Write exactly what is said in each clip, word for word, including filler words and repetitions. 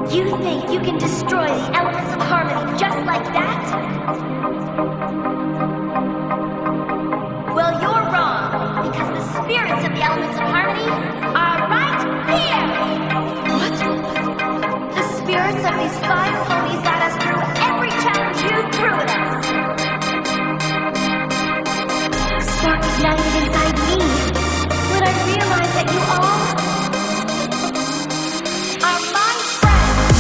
You think you can destroy the elements of harmony just like that? Well, you're wrong, because the spirits of the elements of harmony are right here! What? The spirits of these five ponies got us through every challenge you threw at us. Spark ignited inside me when I realized that you all are my friends.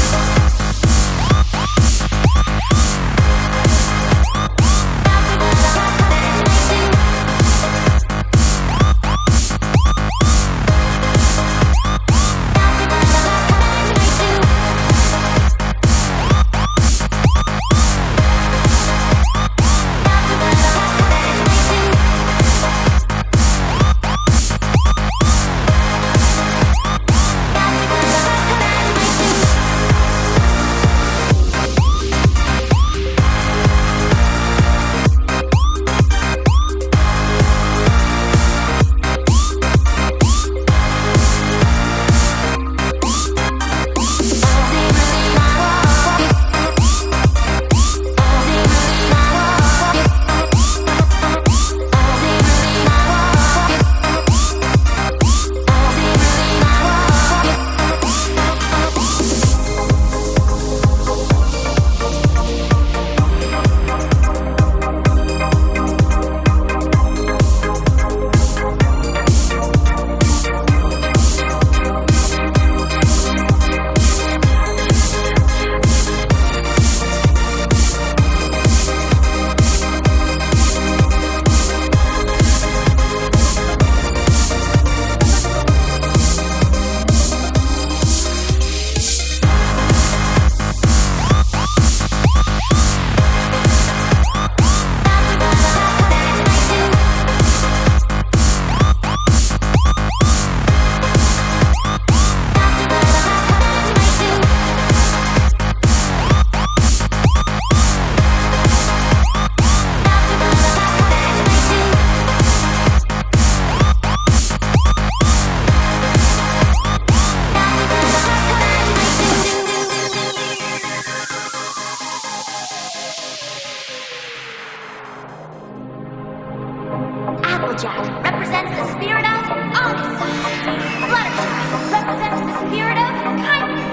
Applejack represents the spirit of honesty. Fluttershy represents the spirit of kindness.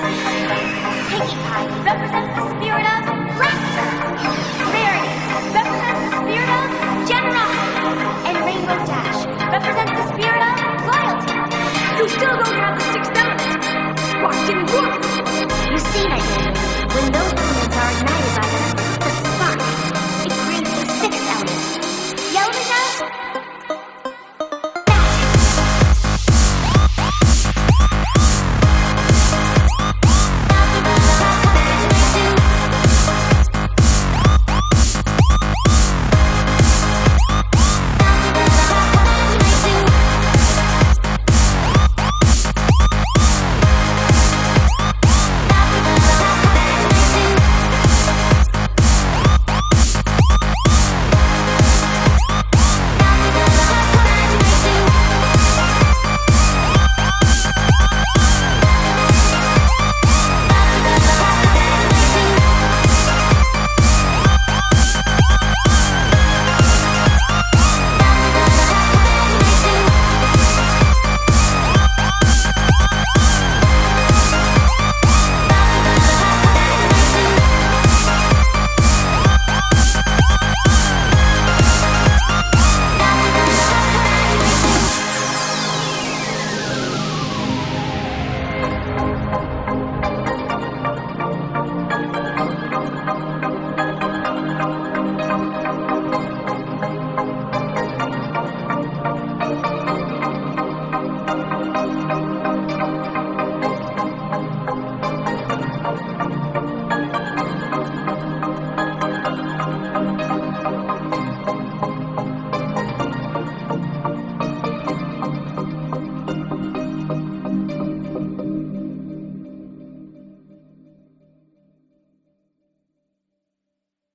Pinkie Pie represents the spirit of laughter. Rarity represents the spirit of generosity. And Rainbow Dash represents the spirit of loyalty. You still don't have the sixth element. Spark didn't work. You see, Nightmare, when those